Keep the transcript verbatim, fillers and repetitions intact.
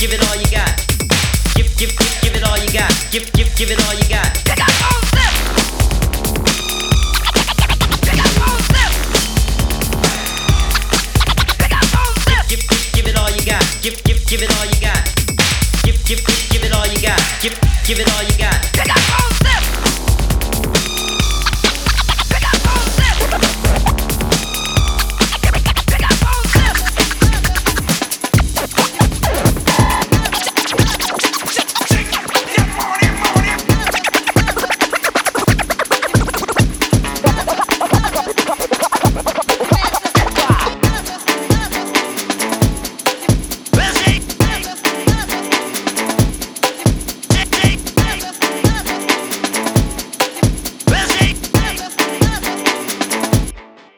give it all you got. Give, give, give, give it all you got. Give, give, give it all you got. Pick up on zip. Pick up on zip. Pick up on zip. Give, give, give it all you got. Give, give, give it all you got. Give, give, give, give it all you got. Give, give it all you got.